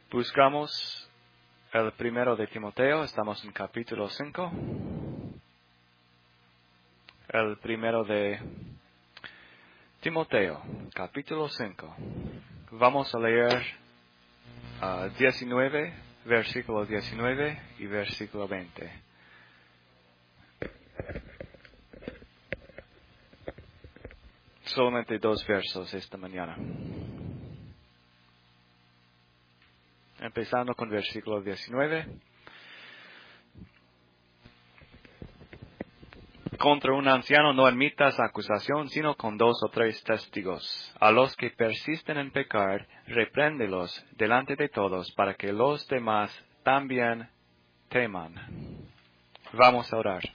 Buscamos el primero de Timoteo, estamos en capítulo 5. El primero de Timoteo, capítulo 5. Vamos a leer 19, versículo 19 y versículo 20. Solamente 2 versos esta mañana. Empezando con versículo 19. Contra un anciano no admitas acusación, sino con 2 o 3 testigos. A los que persisten en pecar, repréndelos delante de todos, para que los demás también teman. Vamos a orar.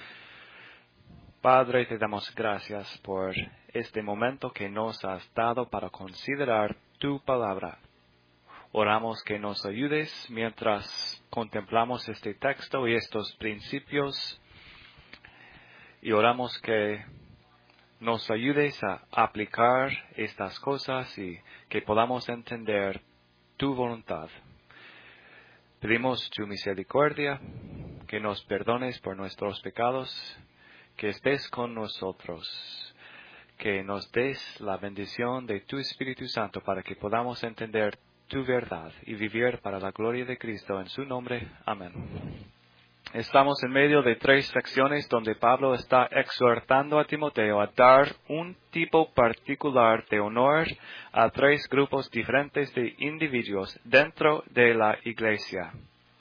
Padre, te damos gracias por este momento que nos has dado para considerar tu palabra. Oramos que nos ayudes mientras contemplamos este texto y estos principios. Y oramos que nos ayudes a aplicar estas cosas y que podamos entender tu voluntad. Pedimos tu misericordia, que nos perdones por nuestros pecados, que estés con nosotros, que nos des la bendición de tu Espíritu Santo para que podamos entender tu verdad y vivir para la gloria de Cristo. En su nombre, amén. Estamos en medio de 3 secciones donde Pablo está exhortando a Timoteo a dar un tipo particular de honor a 3 grupos diferentes de individuos dentro de la iglesia.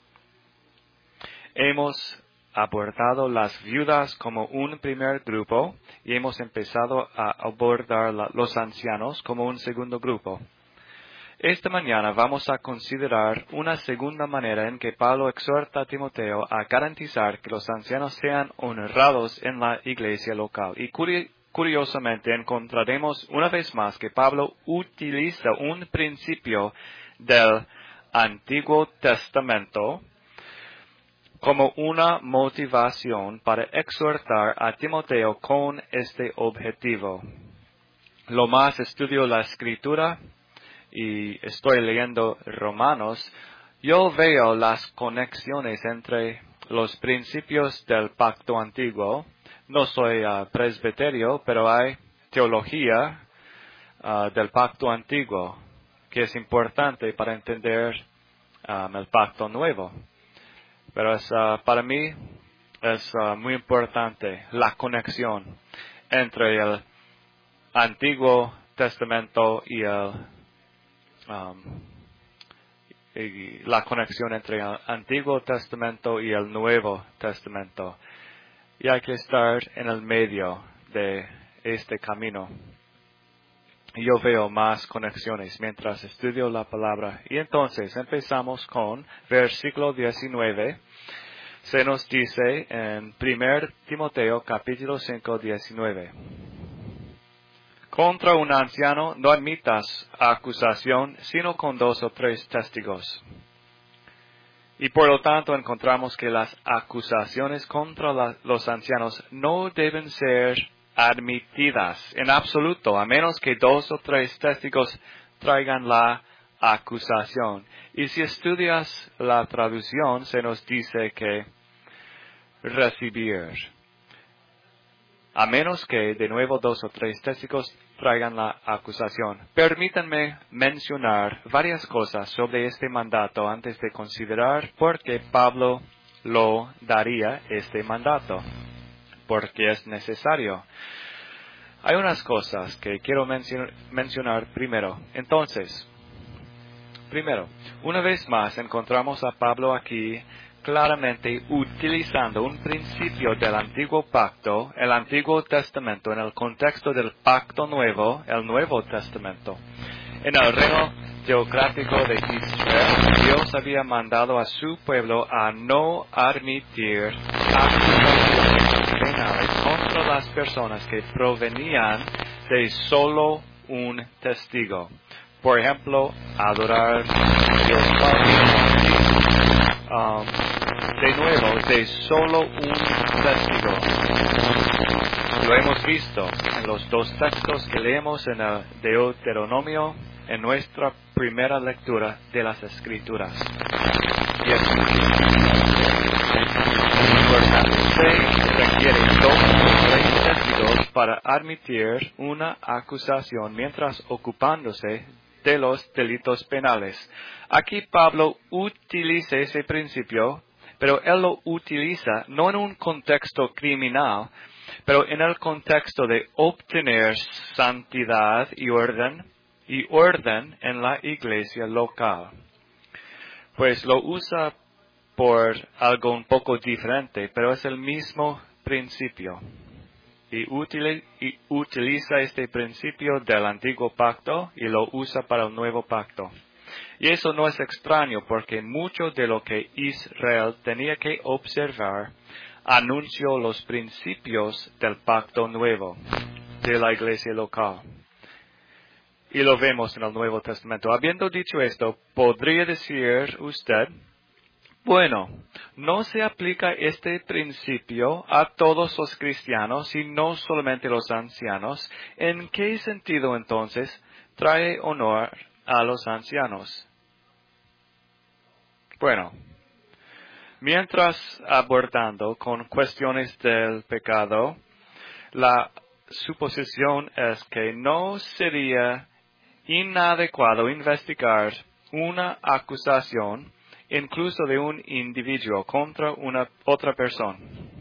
Hemos abordado las viudas como un primer grupo y hemos empezado a abordar los ancianos como un segundo grupo. Esta mañana vamos a considerar una segunda manera en que Pablo exhorta a Timoteo a garantizar que los ancianos sean honrados en la iglesia local. Y curiosamente encontraremos una vez más que Pablo utiliza un principio del Antiguo Testamento como una motivación para exhortar a Timoteo con este objetivo. Lo más estudio la Escritura y estoy leyendo Romanos, yo veo las conexiones entre los principios del pacto antiguo. No soy presbiterio, pero hay teología del pacto antiguo que es importante para entender el pacto nuevo. Pero para mí es muy importante la conexión entre el Antiguo Testamento y la conexión entre el Antiguo Testamento y el Nuevo Testamento. Y hay que estar en el medio de este camino. Yo veo más conexiones mientras estudio la palabra. Y entonces empezamos con versículo 19. Se nos dice en 1 Timoteo capítulo 5, 19. Contra un anciano no admitas acusación, sino con 2 o 3 testigos. Y por lo tanto encontramos que las acusaciones contra los ancianos no deben ser admitidas en absoluto, a menos que 2 o 3 testigos traigan la acusación. Y si estudias la traducción, se nos dice que recibir. A menos que, de nuevo, 2 o 3 testigos traigan la acusación. Permítanme mencionar varias cosas sobre este mandato antes de considerar por qué Pablo lo daría este mandato. Porque es necesario. Hay unas cosas que quiero mencionar primero. Entonces, primero, una vez más encontramos a Pablo aquí claramente utilizando un principio del antiguo pacto, el Antiguo Testamento, en el contexto del pacto nuevo, el Nuevo Testamento. En el reino teocrático de Israel, Dios había mandado a su pueblo a no admitir acusaciones penales contra las personas que provenían de solo un testigo. Por ejemplo, adorar a Dios Padre. De nuevo, de solo un testigo. Lo hemos visto en los dos textos que leemos en el Deuteronomio en nuestra primera lectura de las Escrituras. Y es importante. Se requiere 2 o 3 testigos para admitir una acusación mientras ocupándose de los delitos penales. Aquí Pablo utiliza ese principio, pero él lo utiliza no en un contexto criminal, pero en el contexto de obtener santidad y orden en la iglesia local. Pues lo usa por algo un poco diferente, pero es el mismo principio. Y utiliza este principio del antiguo pacto y lo usa para el nuevo pacto. Y eso no es extraño porque mucho de lo que Israel tenía que observar anunció los principios del pacto nuevo de la iglesia local. Y lo vemos en el Nuevo Testamento. Habiendo dicho esto, podría decir usted, bueno, no se aplica este principio a todos los cristianos y no solamente los ancianos. ¿En qué sentido entonces trae honor a los ancianos? Bueno, mientras abordando con cuestiones del pecado, la suposición es que no sería inadecuado investigar una acusación incluso de un individuo contra una otra persona.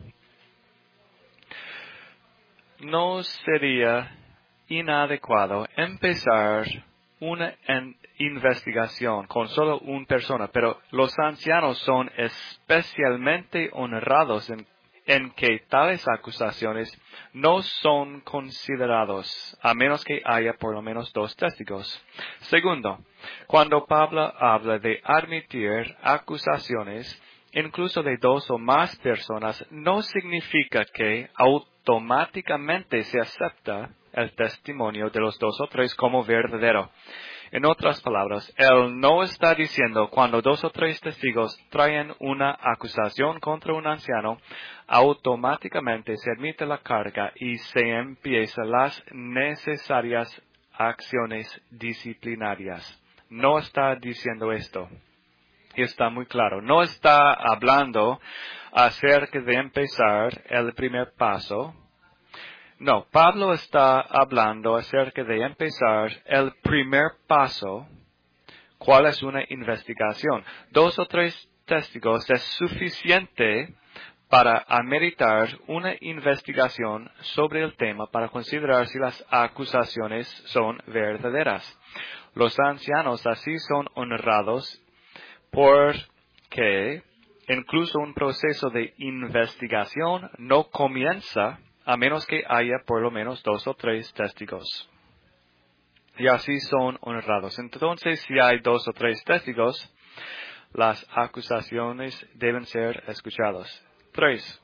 No sería inadecuado empezar una investigación con solo una persona, pero los ancianos son especialmente honrados en que tales acusaciones no son considerados, a menos que haya por lo menos 2 testigos. Segundo, cuando Pablo habla de admitir acusaciones, incluso de 2 o más personas, no significa que automáticamente se acepta el testimonio de los 2 o 3 como verdadero. En otras palabras, él no está diciendo cuando 2 o 3 testigos traen una acusación contra un anciano, automáticamente se admite la carga y se empiezan las necesarias acciones disciplinarias. No está diciendo esto. Y está muy claro. No está hablando acerca de empezar el primer paso. No, Pablo está hablando acerca de empezar el primer paso. ¿Cuál es una investigación? 2 o 3 testigos es suficiente para ameritar una investigación sobre el tema para considerar si las acusaciones son verdaderas. Los ancianos así son honrados porque incluso un proceso de investigación no comienza a menos que haya por lo menos 2 o 3 testigos. Y así son honrados. Entonces, si hay 2 o 3 testigos, las acusaciones deben ser escuchadas. 3.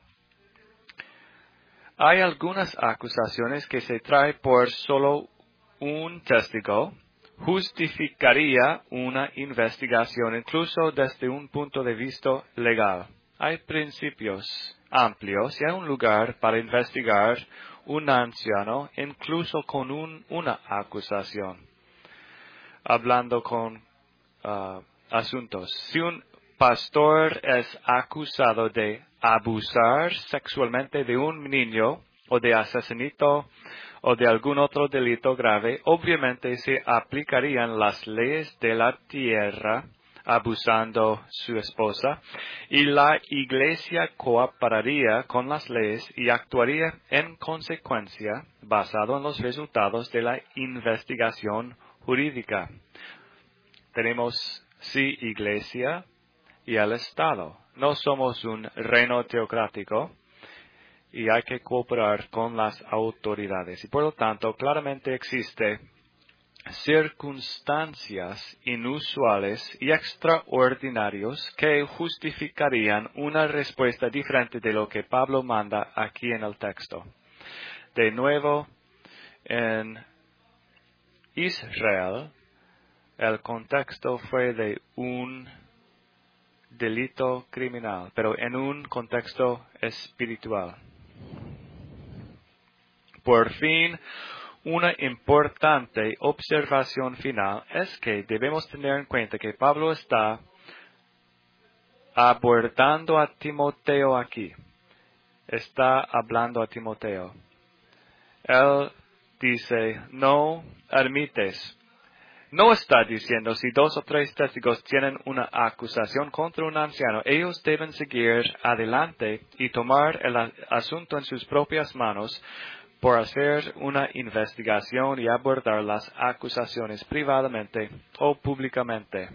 Hay algunas acusaciones que se traen por solo un testigo. Justificaría una investigación incluso desde un punto de vista legal. Hay principios amplios y hay un lugar para investigar un anciano incluso con una acusación. Hablando con asuntos. Si un pastor es acusado de abusar sexualmente de un niño o de asesinato o de algún otro delito grave, obviamente se aplicarían las leyes de la tierra abusando su esposa y la iglesia cooperaría con las leyes y actuaría en consecuencia basado en los resultados de la investigación jurídica. Tenemos sí iglesia y el Estado. No somos un reino teocrático y hay que cooperar con las autoridades. Y por lo tanto, claramente existe circunstancias inusuales y extraordinarios que justificarían una respuesta diferente de lo que Pablo manda aquí en el texto. De nuevo, en Israel, el contexto fue de un delito criminal, pero en un contexto espiritual. Por fin, una importante observación final es que debemos tener en cuenta que Pablo está abordando a Timoteo aquí. Está hablando a Timoteo. Él dice, no admites. No está diciendo si 2 o 3 testigos tienen una acusación contra un anciano, ellos deben seguir adelante y tomar el asunto en sus propias manos por hacer una investigación y abordar las acusaciones privadamente o públicamente.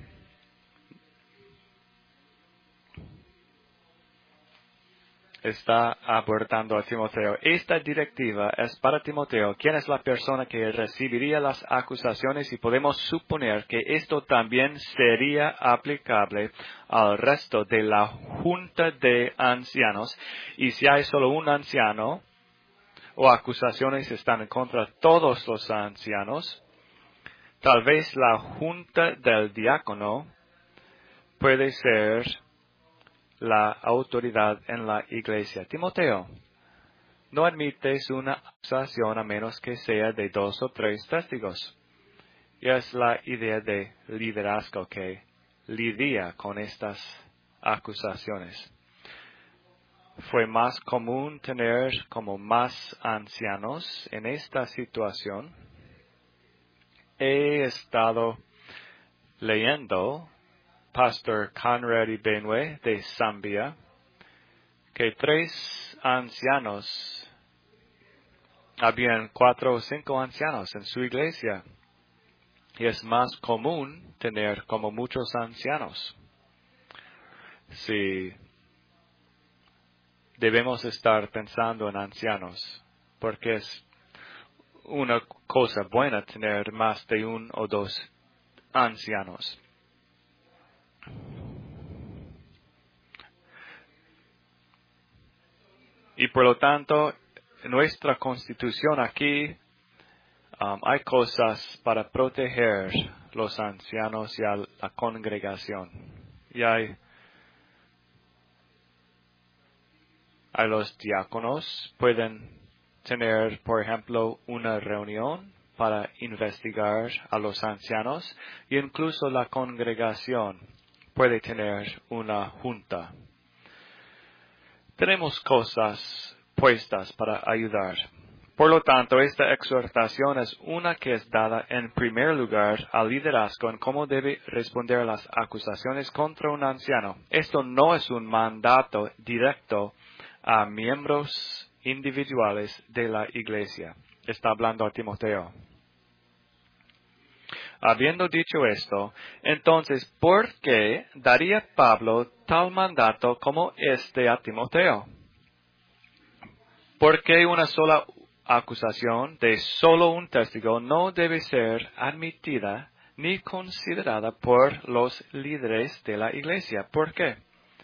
Está abordando a Timoteo. Esta directiva es para Timoteo, quien es la persona que recibiría las acusaciones, y podemos suponer que esto también sería aplicable al resto de la junta de ancianos. Y si hay solo un anciano o acusaciones están en contra de todos los ancianos, tal vez la junta del diácono puede ser la autoridad en la iglesia. Timoteo, no admites una acusación a menos que sea de 2 o 3 testigos. Y es la idea de liderazgo que lidia con estas acusaciones. Fue más común tener como más ancianos en esta situación. He estado leyendo Pastor Conrad Ibenwe de Zambia, que 3 ancianos, habían 4 o 5 ancianos en su iglesia, y es más común tener como muchos ancianos. Si debemos estar pensando en ancianos, porque es una cosa buena tener más de 1 o 2 ancianos. Y por lo tanto, en nuestra constitución aquí hay cosas para proteger los ancianos y a la congregación. Y hay los diáconos, pueden tener, por ejemplo, una reunión para investigar a los ancianos, y incluso la congregación puede tener una junta. Tenemos cosas puestas para ayudar. Por lo tanto, esta exhortación es una que es dada en primer lugar al liderazgo en cómo debe responder a las acusaciones contra un anciano. Esto no es un mandato directo a miembros individuales de la iglesia. Está hablando a Timoteo. Habiendo dicho esto, entonces, ¿por qué daría Pablo tal mandato como este a Timoteo? ¿Por qué una sola acusación de solo un testigo no debe ser admitida ni considerada por los líderes de la iglesia? ¿Por qué?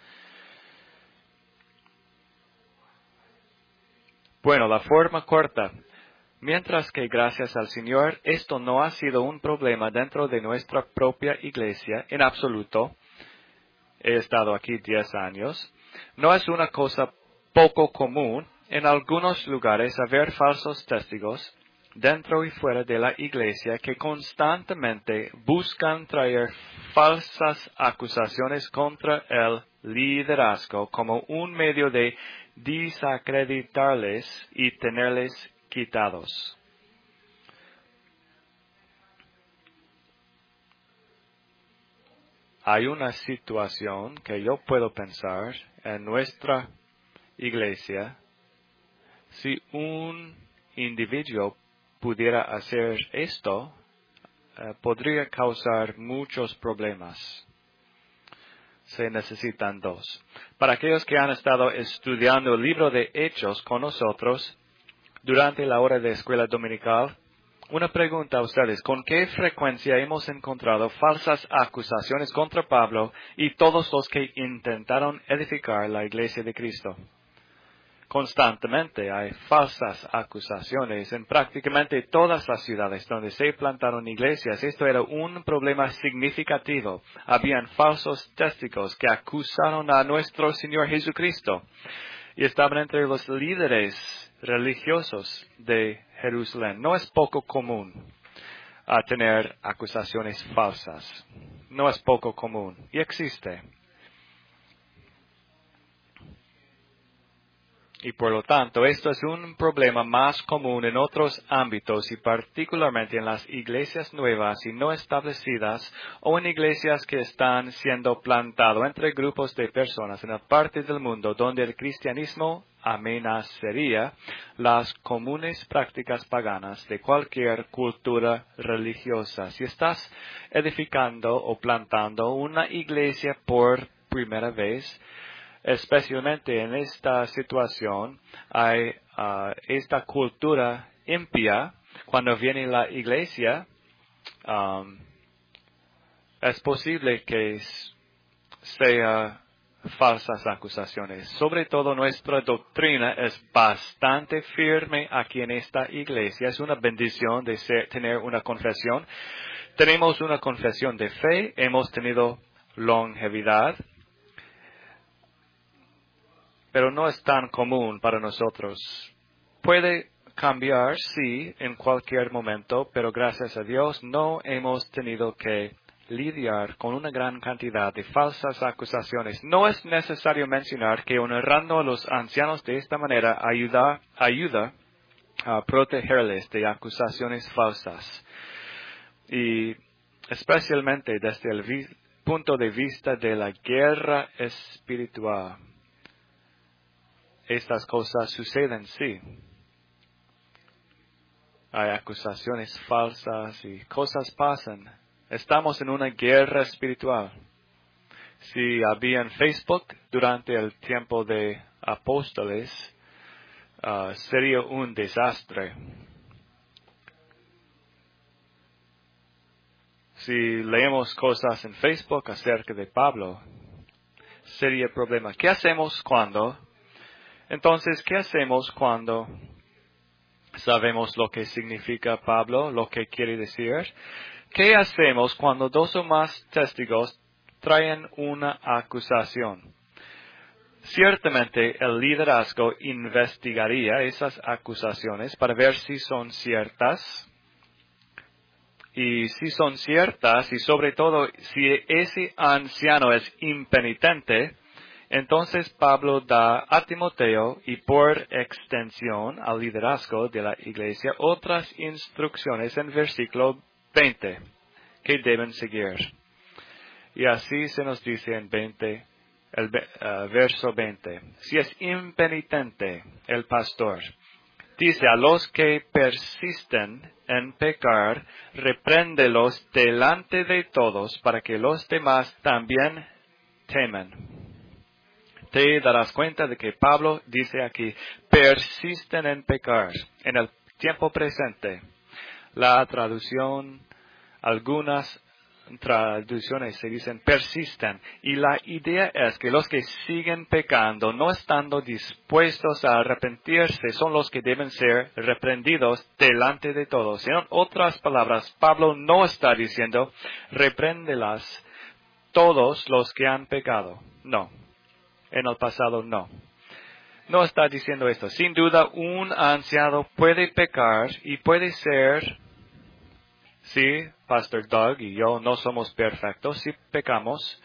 Bueno, la forma corta. Mientras que gracias al Señor esto no ha sido un problema dentro de nuestra propia iglesia en absoluto. He estado aquí 10 años. No es una cosa poco común en algunos lugares haber falsos testigos dentro y fuera de la iglesia que constantemente buscan traer falsas acusaciones contra el liderazgo como un medio de desacreditarles y tenerles quitados. Hay una situación que yo puedo pensar en nuestra iglesia. Si un individuo pudiera hacer esto, podría causar muchos problemas. Se necesitan 2. Para aquellos que han estado estudiando el libro de Hechos con nosotros durante la hora de escuela dominical, una pregunta a ustedes: ¿con qué frecuencia hemos encontrado falsas acusaciones contra Pablo y todos los que intentaron edificar la iglesia de Cristo? Constantemente hay falsas acusaciones en prácticamente todas las ciudades donde se plantaron iglesias. Esto era un problema significativo. Habían falsos testigos que acusaron a nuestro Señor Jesucristo y estaban entre los líderes religiosos de Jerusalén. No es poco común a tener acusaciones falsas. No es poco común y existe. Y por lo tanto, esto es un problema más común en otros ámbitos y particularmente en las iglesias nuevas y no establecidas o en iglesias que están siendo plantadas entre grupos de personas en la parte del mundo donde el cristianismo amenazaría las comunes prácticas paganas de cualquier cultura religiosa. Si estás edificando o plantando una iglesia por primera vez, especialmente en esta situación, hay esta cultura impía. Cuando viene la iglesia, es posible que sea falsas acusaciones. Sobre todo nuestra doctrina es bastante firme aquí en esta iglesia. Es una bendición de tener una confesión. Tenemos una confesión de fe, hemos tenido longevidad, pero no es tan común para nosotros. Puede cambiar, sí, en cualquier momento, pero gracias a Dios no hemos tenido que lidiar con una gran cantidad de falsas acusaciones. No es necesario mencionar que honrando a los ancianos de esta manera ayuda a protegerles de acusaciones falsas. Y especialmente desde el punto de vista de la guerra espiritual. Estas cosas suceden, sí. Hay acusaciones falsas y cosas pasan. Estamos en una guerra espiritual. Si había en Facebook durante el tiempo de apóstoles, sería un desastre. Si leemos cosas en Facebook acerca de Pablo, sería problema. ¿Qué hacemos cuando? Entonces, ¿qué hacemos cuando sabemos lo que significa Pablo, lo que quiere decir? ¿Qué hacemos cuando dos o más testigos traen una acusación? Ciertamente el liderazgo investigaría esas acusaciones para ver si son ciertas. Y si son ciertas, y sobre todo si ese anciano es impenitente, entonces Pablo da a Timoteo y por extensión al liderazgo de la iglesia otras instrucciones en versículo 20 que deben seguir. Y así se nos dice en verso 20. Si es impenitente el pastor, dice a los que persisten en pecar, repréndelos delante de todos para que los demás también teman. Te darás cuenta de que Pablo dice aquí, persisten en pecar, en el tiempo presente. La traducción, algunas traducciones se dicen persisten, y la idea es que los que siguen pecando, no estando dispuestos a arrepentirse, son los que deben ser reprendidos delante de todos. En otras palabras, Pablo no está diciendo, repréndelas todos los que han pecado. No. En el pasado no. No está diciendo esto. Sin duda, un anciano puede pecar y puede ser, sí, Pastor Doug y yo no somos perfectos, sí pecamos,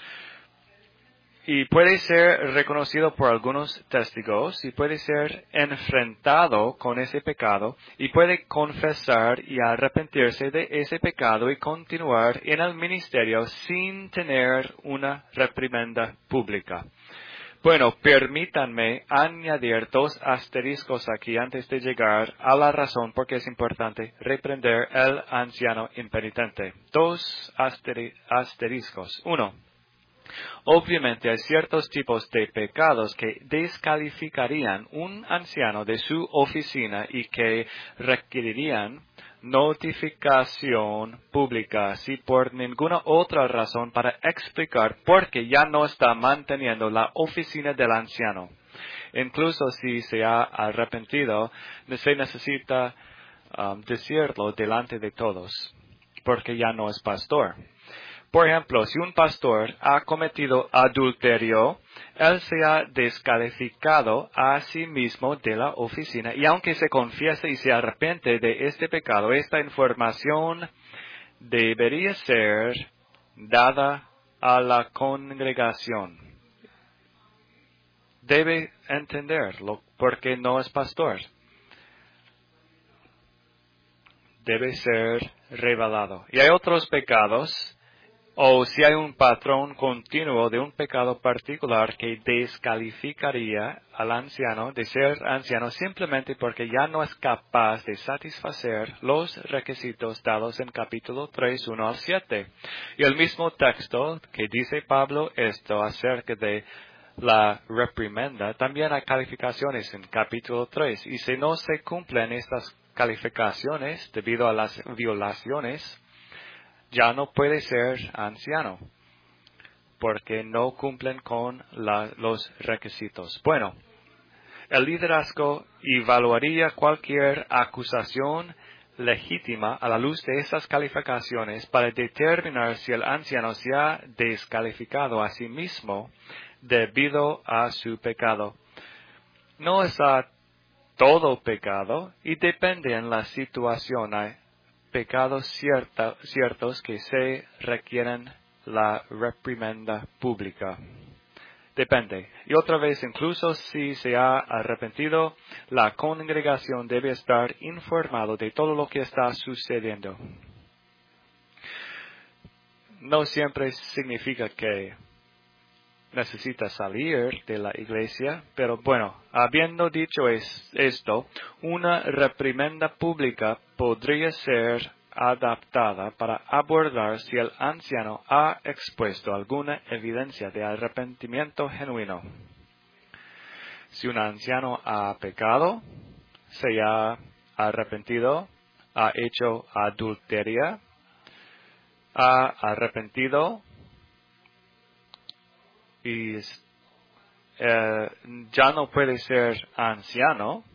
y puede ser reconocido por algunos testigos y puede ser enfrentado con ese pecado y puede confesar y arrepentirse de ese pecado y continuar en el ministerio sin tener una reprimenda pública. Bueno, permítanme añadir dos asteriscos aquí antes de llegar a la razón porque es importante reprender el anciano impenitente. Dos asteriscos. Uno, obviamente hay ciertos tipos de pecados que descalificarían un anciano de su oficina y que requerirían notificación pública si por ninguna otra razón para explicar por qué ya no está manteniendo la oficina del anciano. Incluso si se ha arrepentido, se necesita decirlo delante de todos, porque ya no es pastor. Por ejemplo, si un pastor ha cometido adulterio, él se ha descalificado a sí mismo de la oficina y aunque se confiese y se arrepiente de este pecado, esta información debería ser dada a la congregación. Debe entenderlo porque no es pastor. Debe ser revelado. Y hay otros pecados, o si hay un patrón continuo de un pecado particular que descalificaría al anciano de ser anciano simplemente porque ya no es capaz de satisfacer los requisitos dados en capítulo 3, 1 al 7. Y el mismo texto que dice Pablo esto acerca de la reprimenda, también hay calificaciones en capítulo 3. Y si no se cumplen estas calificaciones debido a las violaciones, ya no puede ser anciano, porque no cumplen con los requisitos. Bueno, el liderazgo evaluaría cualquier acusación legítima a la luz de esas calificaciones para determinar si el anciano se ha descalificado a sí mismo debido a su pecado. No es a todo pecado y depende en la situación. Hay pecados ciertos que se requieren la reprimenda pública. Depende. Y otra vez, incluso si se ha arrepentido, la congregación debe estar informado de todo lo que está sucediendo. No siempre significa que necesita salir de la iglesia, pero bueno, habiendo dicho esto, una reprimenda pública podría ser adaptada para abordar si el anciano ha expuesto alguna evidencia de arrepentimiento genuino. Si un anciano ha pecado, se ha arrepentido, ha hecho adulteria, ha arrepentido y ya no puede ser anciano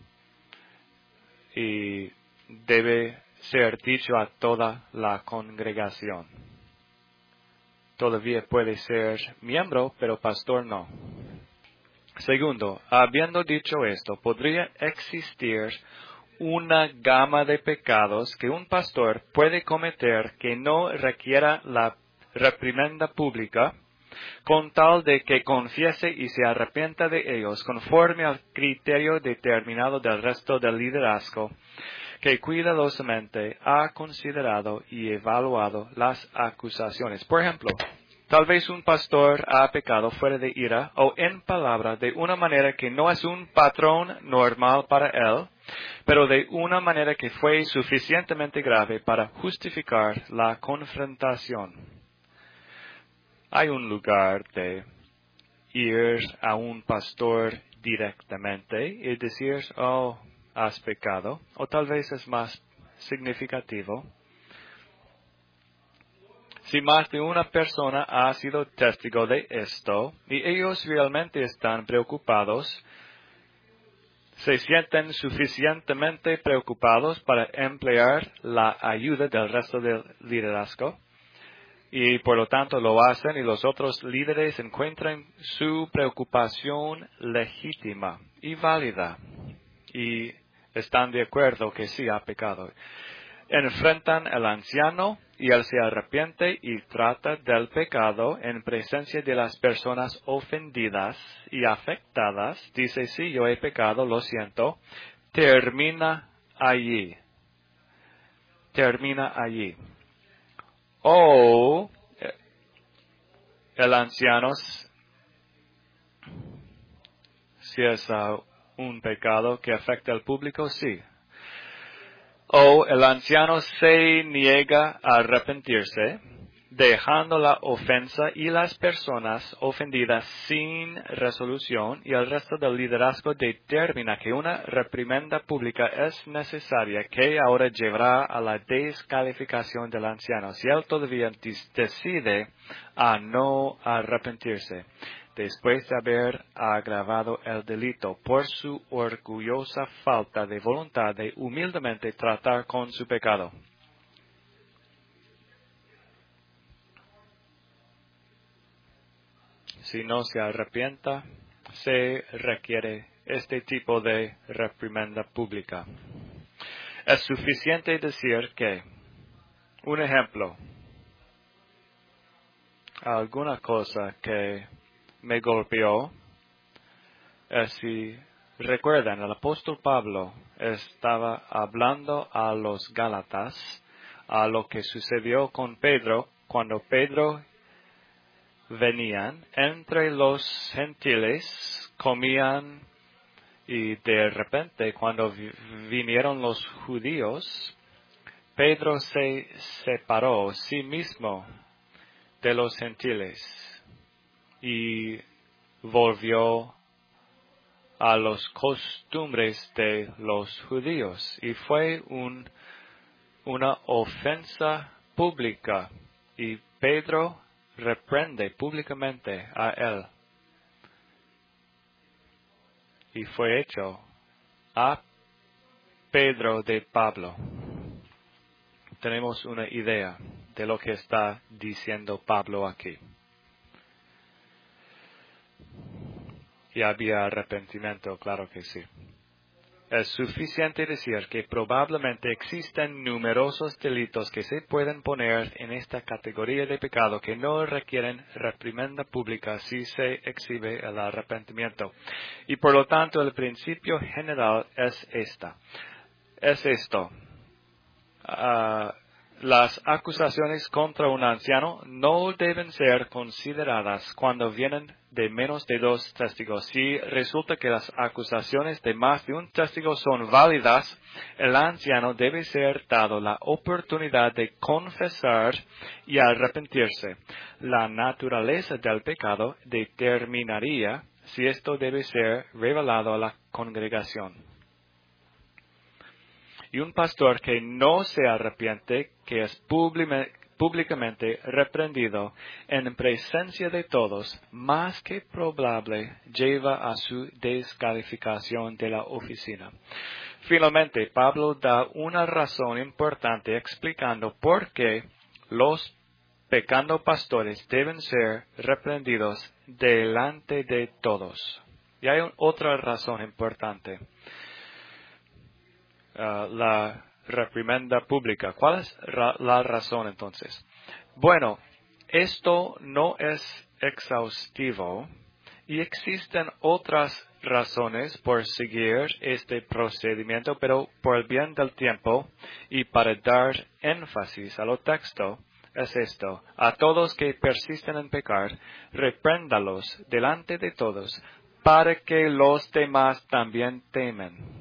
y debe ser dicho a toda la congregación. Todavía puede ser miembro, pero pastor no. Segundo, habiendo dicho esto, podría existir una gama de pecados que un pastor puede cometer que no requiera la reprimenda pública, con tal de que confiese y se arrepienta de ellos conforme al criterio determinado del resto del liderazgo, que cuidadosamente ha considerado y evaluado las acusaciones. Por ejemplo, tal vez un pastor ha pecado fuera de ira o en palabra de una manera que no es un patrón normal para él, pero de una manera que fue suficientemente grave para justificar la confrontación. Hay un lugar de ir a un pastor directamente y decir, oh, has pecado, o tal vez es más significativo. Si más de una persona ha sido testigo de esto y ellos realmente están preocupados, se sienten suficientemente preocupados para emplear la ayuda del resto del liderazgo, y por lo tanto lo hacen y los otros líderes encuentran su preocupación legítima y válida y están de acuerdo que sí ha pecado. Enfrentan al anciano y él se arrepiente y trata del pecado en presencia de las personas ofendidas y afectadas. Dice, sí, yo he pecado, lo siento. Termina allí. Termina allí. O el anciano, si es un pecado que afecta al público, sí. O el anciano se niega a arrepentirse, dejando la ofensa y las personas ofendidas sin resolución, y el resto del liderazgo determina que una reprimenda pública es necesaria, que ahora llevará a la descalificación del anciano, si él todavía decide a no arrepentirse, después de haber agravado el delito por su orgullosa falta de voluntad de humildemente tratar con su pecado. si no se arrepienta, se requiere este tipo de reprimenda pública. Es suficiente decir que, un ejemplo, alguna cosa que me golpeó, si recuerdan, el apóstol Pablo estaba hablando a los Gálatas a lo que sucedió con Pedro cuando Pedro venían entre los gentiles, comían y de repente cuando vinieron los judíos, Pedro se separó sí mismo de los gentiles y volvió a las costumbres de los judíos y fue una ofensa pública y Pedro reprende públicamente a él y fue hecho a Pedro de Pablo. Tenemos una idea de lo que está diciendo Pablo aquí. Y había arrepentimiento, claro que sí. Es suficiente decir que probablemente existen numerosos delitos que se pueden poner en esta categoría de pecado que no requieren reprimenda pública si se exhibe el arrepentimiento. Y por lo tanto el principio general es esto. Las acusaciones contra un anciano no deben ser consideradas cuando vienen de menos de 2 testigos. Si resulta que las acusaciones de más de un testigo son válidas, el anciano debe ser dado la oportunidad de confesar y arrepentirse. La naturaleza del pecado determinaría si esto debe ser revelado a la congregación. Y un pastor que no se arrepiente, que es públicamente reprendido en presencia de todos, más que probable lleva a su descalificación de la oficina. Finalmente, Pablo da una razón importante explicando por qué los pecando pastores deben ser reprendidos delante de todos. Y hay otra razón importante. La reprimenda pública. ¿Cuál es la razón entonces? Bueno, esto no es exhaustivo y existen otras razones por seguir este procedimiento, pero por el bien del tiempo y para dar énfasis a lo texto, es esto: a todos que persisten en pecar, repréndalos delante de todos, para que los demás también temen.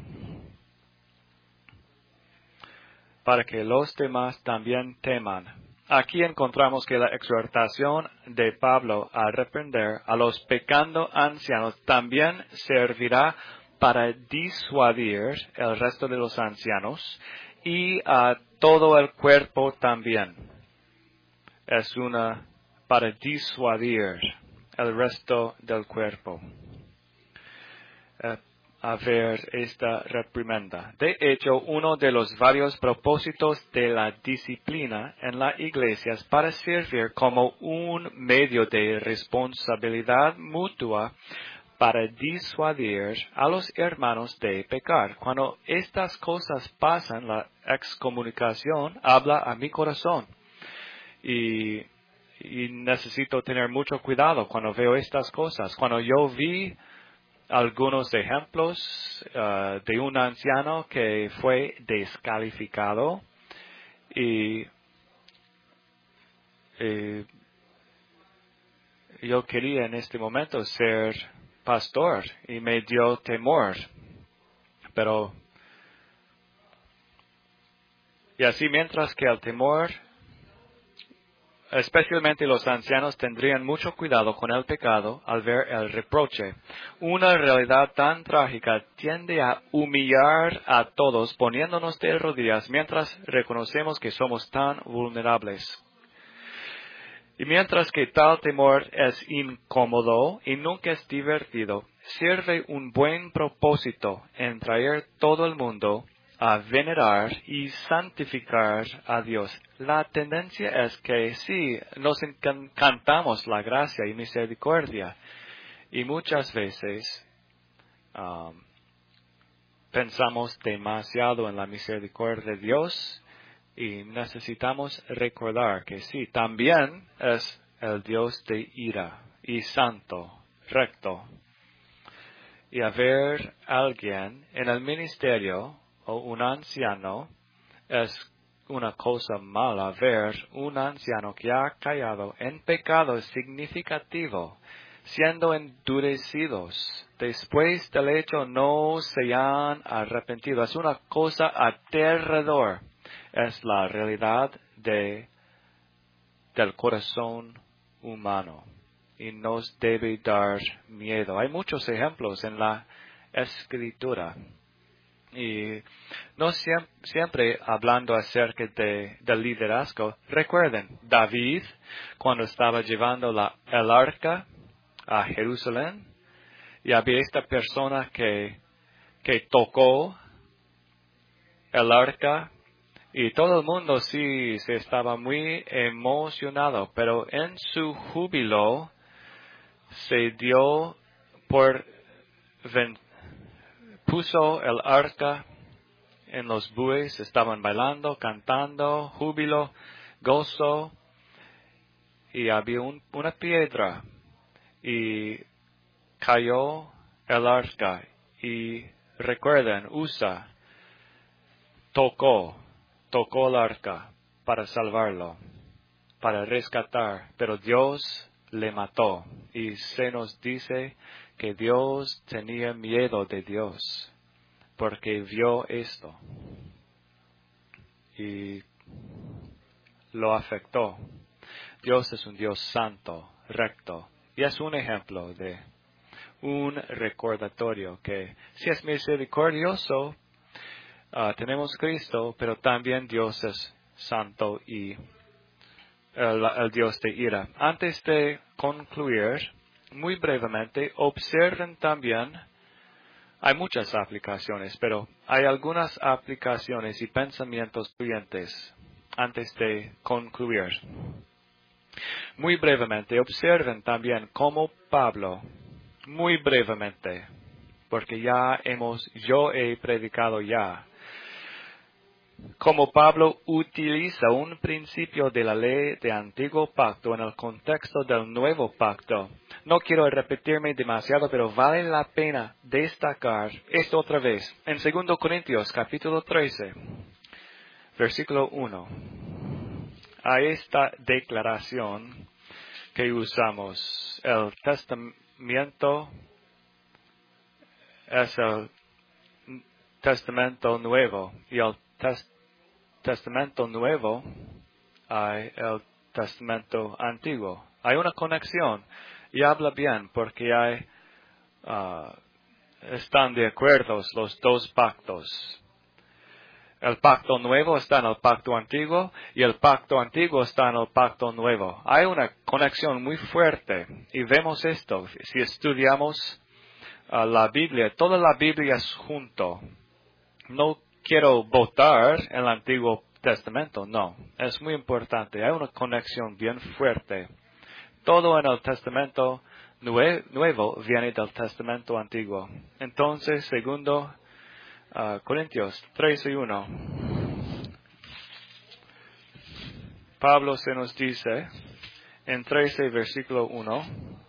Para que los demás también teman. Aquí encontramos que la exhortación de Pablo a reprender a los pecando ancianos también servirá para disuadir el resto de los ancianos y a todo el cuerpo también. Es para disuadir el resto del cuerpo. Esta reprimenda. De hecho, uno de los varios propósitos de la disciplina en la iglesia es para servir como un medio de responsabilidad mutua para disuadir a los hermanos de pecar. Cuando estas cosas pasan, la excomunicación habla a mi corazón. Y necesito tener mucho cuidado cuando veo estas cosas. Cuando yo vi algunos ejemplos de un anciano que fue descalificado y yo quería en este momento ser pastor y me dio temor, pero y así mientras que el temor, especialmente los ancianos, tendrían mucho cuidado con el pecado al ver el reproche. Una realidad tan trágica tiende a humillar a todos poniéndonos de rodillas mientras reconocemos que somos tan vulnerables. Y mientras que tal temor es incómodo y nunca es divertido, sirve un buen propósito en traer todo el mundo a venerar y santificar a Dios. La tendencia es que sí, nos encantamos la gracia y misericordia. Y muchas veces pensamos demasiado en la misericordia de Dios y necesitamos recordar que sí, también es el Dios de ira y santo, recto. Y haber alguien en el ministerio o un anciano es una cosa mala. Ver un anciano que ha caído en pecado significativo, siendo endurecidos, después del hecho no se han arrepentido. Es una cosa aterrador. Es la realidad del corazón humano y nos debe dar miedo. Hay muchos ejemplos en la Escritura. Y no siempre hablando acerca del liderazgo. Recuerden, David, cuando estaba llevando el arca a Jerusalén, y había esta persona que tocó el arca, y todo el mundo sí se estaba muy emocionado, pero en su júbilo se dio puso el arca en los bueyes, estaban bailando, cantando, júbilo, gozo, y había una piedra, y cayó el arca, y recuerden, Usa tocó el arca para salvarlo, para rescatar, pero Dios le mató, y se nos dice que Dios tenía miedo de Dios, porque vio esto y lo afectó. Dios es un Dios santo, recto, y es un ejemplo de un recordatorio que si es misericordioso, tenemos Cristo, pero también Dios es santo y el Dios de ira. Antes de concluir, muy brevemente, observen también. Hay muchas aplicaciones, pero hay algunas aplicaciones y pensamientos siguientes antes de concluir. Muy brevemente, observen también cómo Pablo, muy brevemente, porque yo he predicado ya, como Pablo utiliza un principio de la ley de antiguo pacto en el contexto del nuevo pacto. No quiero repetirme demasiado, pero vale la pena destacar esto otra vez. En 2 Corintios capítulo 13, versículo 1, a esta declaración que usamos, el testamento es el testamento nuevo y el testamento nuevo hay el testamento antiguo. Hay una conexión y habla bien porque están de acuerdo los dos pactos. El pacto nuevo está en el pacto antiguo y el pacto antiguo está en el pacto nuevo. Hay una conexión muy fuerte y vemos esto. Si estudiamos la Biblia, toda la Biblia es junto. No quiero votar en el Antiguo Testamento, no. Es muy importante. Hay una conexión bien fuerte. Todo en el Testamento nuevo viene del Testamento antiguo. Entonces, 2 Corintios 13:1. Pablo se nos dice en 13 versículo 1.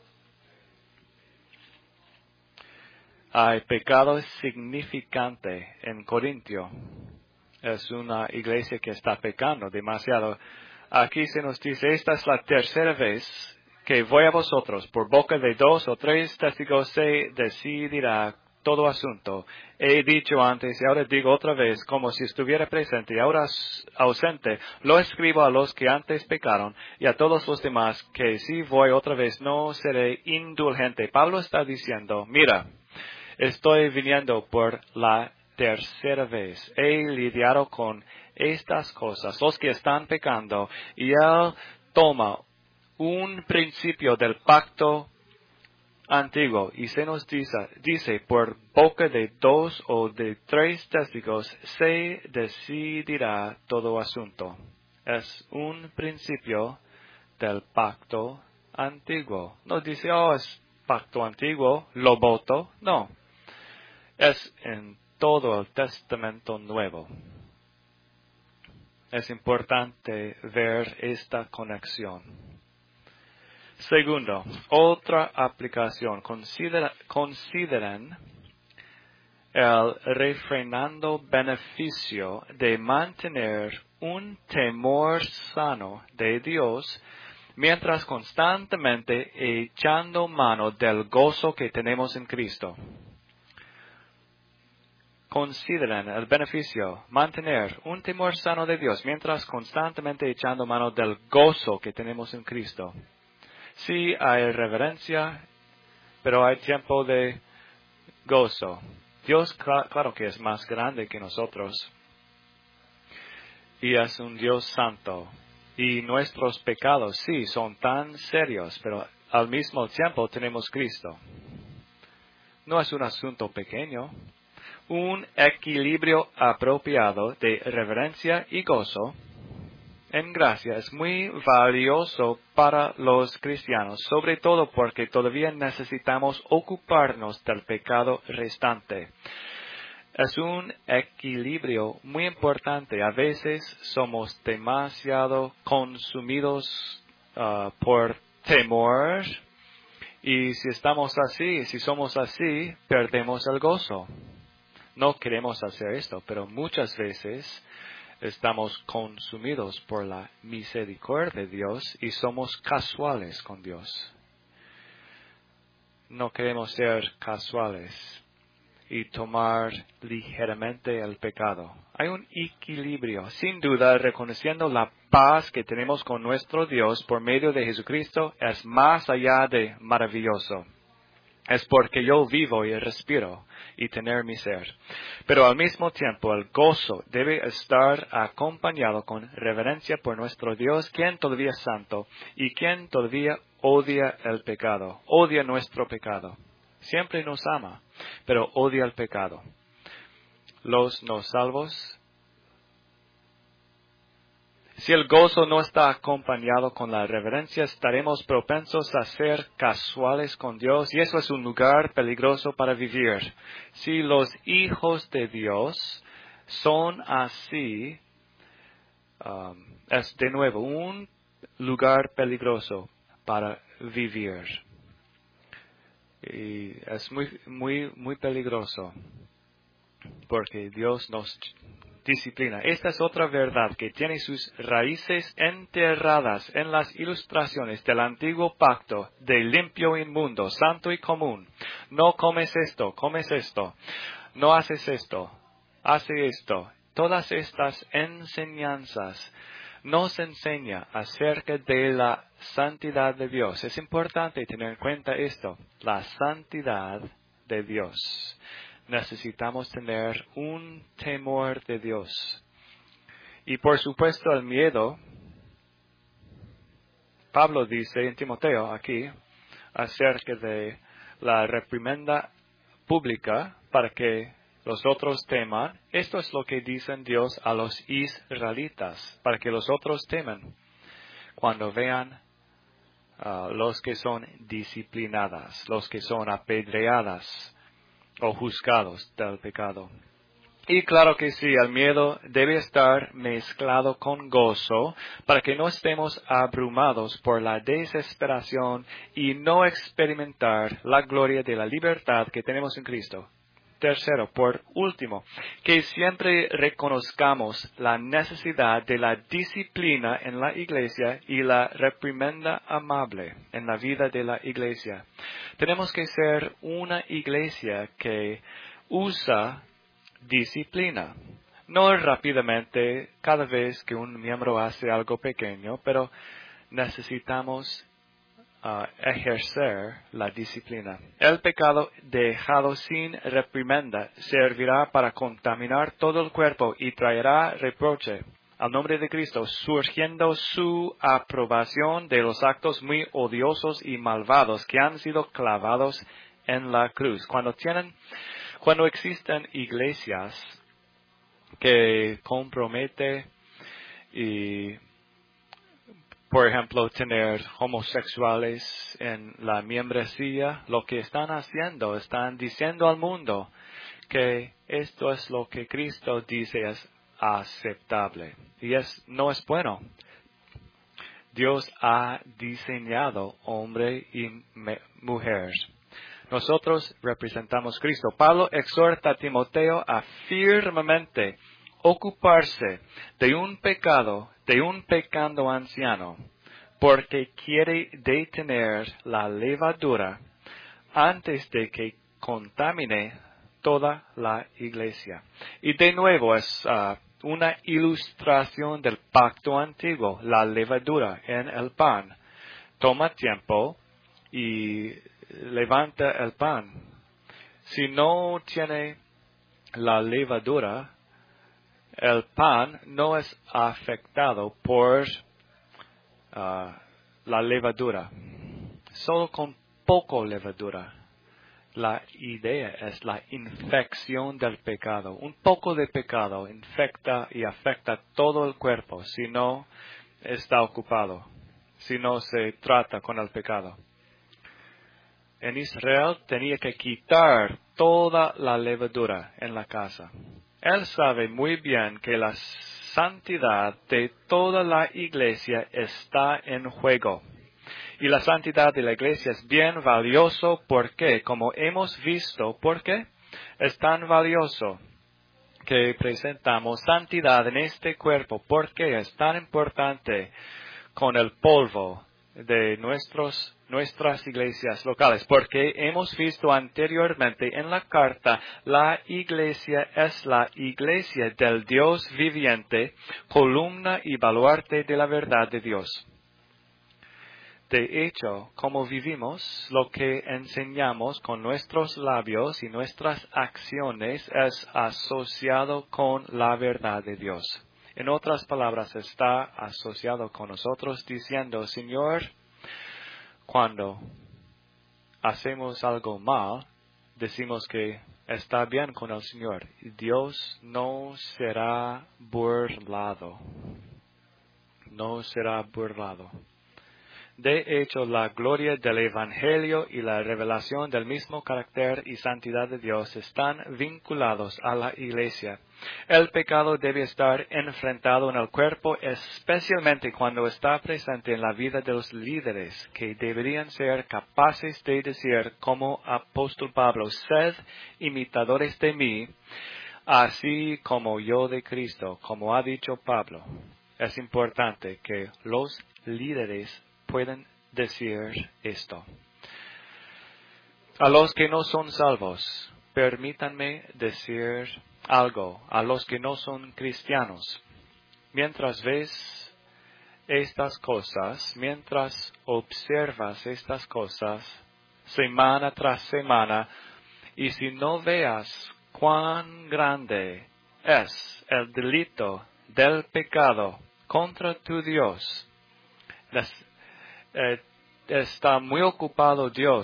Hay pecado significante en Corintio. Es una iglesia que está pecando demasiado. Aquí se nos dice, esta es la tercera vez que voy a vosotros. Por boca de 2 o 3 testigos se decidirá todo asunto. He dicho antes y ahora digo otra vez, como si estuviera presente y ahora ausente. Lo escribo a los que antes pecaron y a todos los demás que si voy otra vez no seré indulgente. Pablo está diciendo, mira, estoy viniendo por la tercera vez. He lidiado con estas cosas, los que están pecando, y él toma un principio del pacto antiguo, y se nos dice, por boca de 2 o de 3 testigos se decidirá todo asunto. Es un principio del pacto antiguo. No dice, es pacto antiguo, lo voto. No. Es en todo el Testamento Nuevo. Es importante ver esta conexión. Segundo, otra aplicación. Consideren el refrenando beneficio de mantener un temor sano de Dios mientras constantemente echando mano del gozo que tenemos en Cristo. Consideren el beneficio, mantener un temor sano de Dios mientras constantemente echando mano del gozo que tenemos en Cristo. Sí, hay reverencia, pero hay tiempo de gozo. Dios, claro que es más grande que nosotros. Y es un Dios santo. Y nuestros pecados, sí, son tan serios, pero al mismo tiempo tenemos Cristo. No es un asunto pequeño. Un equilibrio apropiado de reverencia y gozo en gracia es muy valioso para los cristianos, sobre todo porque todavía necesitamos ocuparnos del pecado restante. Es un equilibrio muy importante. A veces somos demasiado consumidos por temor, y si somos así, perdemos el gozo. No queremos hacer esto, pero muchas veces estamos consumidos por la misericordia de Dios y somos casuales con Dios. No queremos ser casuales y tomar ligeramente el pecado. Hay un equilibrio, sin duda, reconociendo la paz que tenemos con nuestro Dios por medio de Jesucristo es más allá de maravilloso. Es porque yo vivo y respiro y tener mi ser. Pero al mismo tiempo el gozo debe estar acompañado con reverencia por nuestro Dios, quien todavía es santo y quien todavía odia el pecado, odia nuestro pecado. Siempre nos ama, pero odia el pecado. Los no salvos, si el gozo no está acompañado con la reverencia, estaremos propensos a ser casuales con Dios, y eso es un lugar peligroso para vivir. Si los hijos de Dios son así, es de nuevo un lugar peligroso para vivir. Y es muy peligroso, porque Dios nos disciplina. Esta es otra verdad que tiene sus raíces enterradas en las ilustraciones del antiguo pacto de limpio e inmundo, santo y común. No comes esto, no haces esto, hace esto. Todas estas enseñanzas nos enseñan acerca de la santidad de Dios. Es importante tener en cuenta esto, la santidad de Dios. Necesitamos tener un temor de Dios. Y por supuesto el miedo. Pablo dice en Timoteo aquí acerca de la reprimenda pública para que los otros teman. Esto es lo que dicen Dios a los israelitas, para que los otros teman cuando vean los que son disciplinadas, los que son apedreadas o juzgados del pecado. Y claro que sí, el miedo debe estar mezclado con gozo para que no estemos abrumados por la desesperación y no experimentar la gloria de la libertad que tenemos en Cristo. Tercero, por último, que siempre reconozcamos la necesidad de la disciplina en la iglesia y la reprimenda amable en la vida de la iglesia. Tenemos que ser una iglesia que usa disciplina. No rápidamente cada vez que un miembro hace algo pequeño, pero necesitamos ejercer la disciplina. El pecado dejado sin reprimenda servirá para contaminar todo el cuerpo y traerá reproche. al nombre de Cristo, surgiendo su aprobación de los actos muy odiosos y malvados que han sido clavados en la cruz. Cuando existen iglesias que comprometen y, por ejemplo, tener homosexuales en la membresía, lo que están haciendo, están diciendo al mundo que esto es lo que Cristo dice es aceptable. Y no es bueno. Dios ha diseñado hombre y mujer. Nosotros representamos a Cristo. Pablo exhorta a Timoteo a firmemente ocuparse de un pecado anciano, porque quiere detener la levadura antes de que contamine toda la iglesia. Y de nuevo es una ilustración del pacto antiguo, la levadura en el pan. Toma tiempo y levanta el pan. Si no tiene la levadura, el pan no es afectado por la levadura. Solo con poco levadura. La idea es la infección del pecado. Un poco de pecado infecta y afecta todo el cuerpo si no está ocupado, si no se trata con el pecado. En Israel tenía que quitar toda la levadura en la casa. Él sabe muy bien que la santidad de toda la iglesia está en juego. Y la santidad de la iglesia es bien valioso porque, como hemos visto, ¿por qué? Es tan valioso que presentamos santidad en este cuerpo. ¿Por qué es tan importante con el polvo de nuestras iglesias locales? Porque hemos visto anteriormente en la carta, la iglesia es la iglesia del Dios viviente, columna y baluarte de la verdad de Dios. De hecho, como vivimos, lo que enseñamos con nuestros labios y nuestras acciones es asociado con la verdad de Dios. En otras palabras, está asociado con nosotros diciendo, Señor, cuando hacemos algo mal, decimos que está bien con el Señor. Dios no será burlado. No será burlado. De hecho, la gloria del Evangelio y la revelación del mismo carácter y santidad de Dios están vinculados a la iglesia. El pecado debe estar enfrentado en el cuerpo, especialmente cuando está presente en la vida de los líderes, que deberían ser capaces de decir, como apóstol Pablo, sed imitadores de mí, así como yo de Cristo, como ha dicho Pablo. Es importante que los líderes pueden decir esto. A los que no son salvos, permítanme decir algo. A los que no son cristianos, mientras ves estas cosas, mientras observas estas cosas, semana tras semana, y si no veas cuán grande es el delito del pecado contra tu Dios, está muy ocupado Dios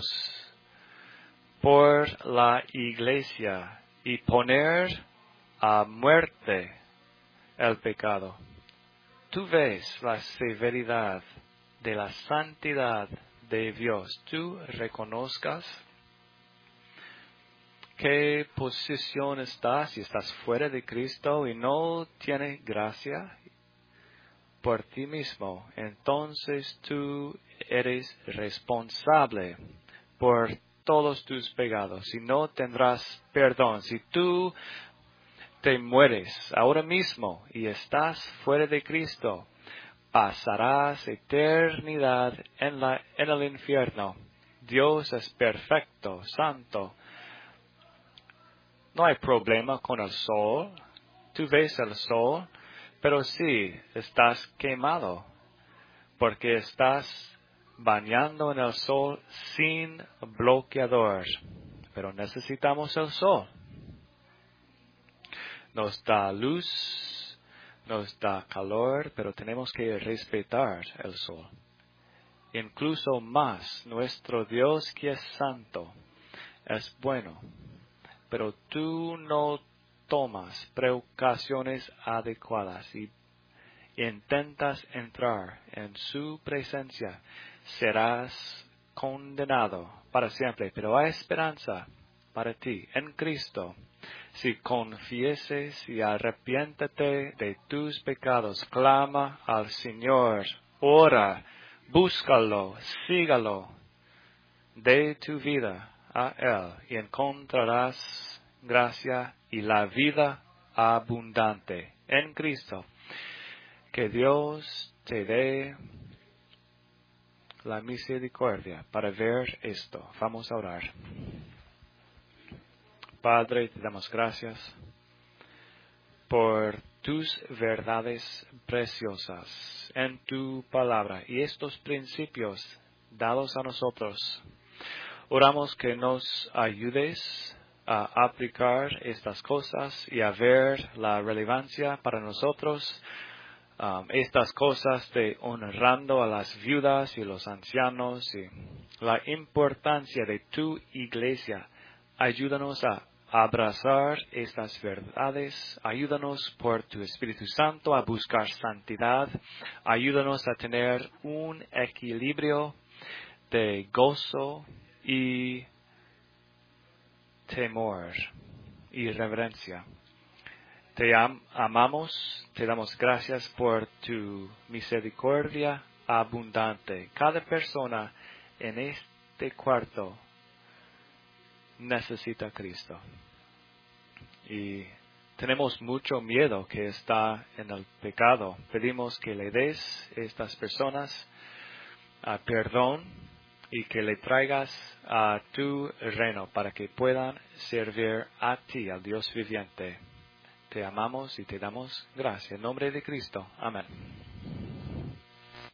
por la iglesia y poner a muerte el pecado. Tú ves la severidad de la santidad de Dios. Tú reconozcas qué posición estás, si estás fuera de Cristo y no tienes gracia por ti mismo, entonces tú eres responsable por todos tus pecados. Si no tendrás perdón, si tú te mueres ahora mismo y estás fuera de Cristo, pasarás eternidad en el infierno. Dios es perfecto, santo. No hay problema con el sol. Tú ves el sol, pero sí estás quemado porque estás bañando en el sol sin bloqueador. Pero necesitamos el sol. Nos da luz, nos da calor, pero tenemos que respetar el sol. Incluso más, nuestro Dios que es santo, es bueno, pero tú no tomas precauciones adecuadas y intentas entrar en su presencia, serás condenado para siempre, pero hay esperanza para ti en Cristo. Si confieses y arrepiéntete de tus pecados, clama al Señor, ora, búscalo, sígalo, de tu vida a Él y encontrarás gracia y la vida abundante en Cristo. Que Dios te dé la misericordia para ver esto. Vamos a orar. Padre, te damos gracias por tus verdades preciosas en tu palabra y estos principios dados a nosotros. Oramos que nos ayudes a aplicar estas cosas y a ver la relevancia para nosotros. Estas cosas de honrando a las viudas y los ancianos y la importancia de tu iglesia. Ayúdanos a abrazar estas verdades. Ayúdanos por tu Espíritu Santo a buscar santidad. Ayúdanos a tener un equilibrio de gozo y temor y reverencia. Te amamos, te damos gracias por tu misericordia abundante. Cada persona en este cuarto necesita a Cristo. Y tenemos mucho miedo que está en el pecado. Pedimos que le des a estas personas perdón y que le traigas a tu reino para que puedan servir a ti, al Dios viviente. Te amamos y te damos gracias. En nombre de Cristo. Amén.